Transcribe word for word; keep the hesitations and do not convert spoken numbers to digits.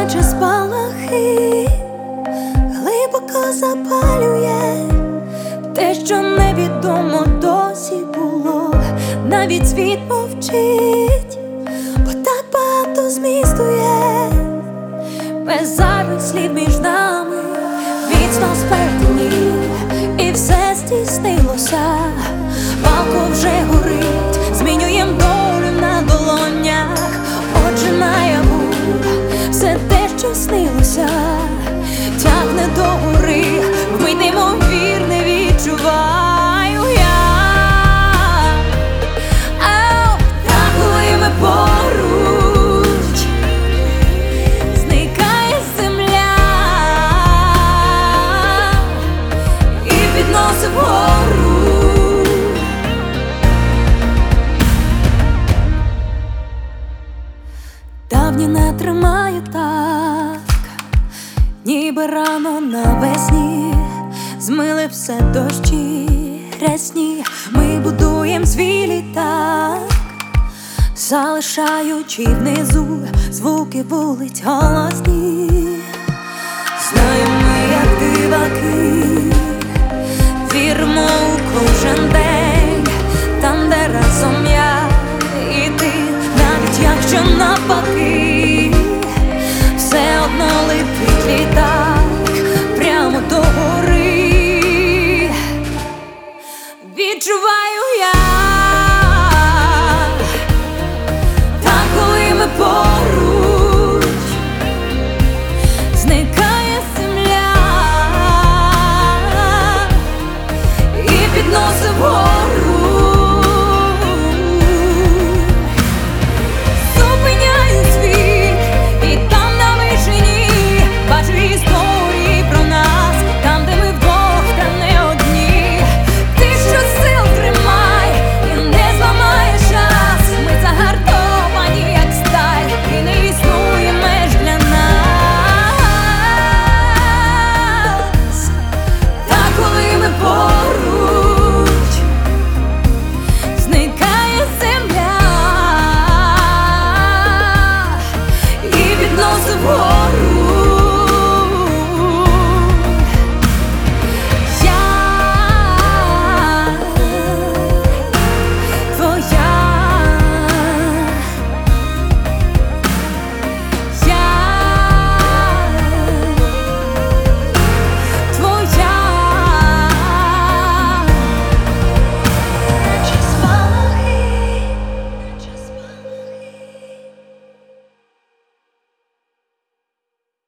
наче спалахи, глибоко запалює те, що невідомо досі було. Навіть світ мовчить, бо так багато змістує. Без зайвих слів між нами міцно сперетнів, і все здійснилося. Палко вже горить, змінюєм долю на долонях. Отже, наяву все те, що снилося, тягне до гори, вмить неймовірне відчуваю я. Ау, так, коли ми поруч, зникає земля і підносить вгору. Давні не тримає так, ніби рано навесні змили все дощі рясні. Ми будуєм свій літак, залишаючи внизу звуки вулиць голосні. Знаємо ми, як диваки, віримо у кожен день, там, де разом я і ти, навіть якщо навпаки.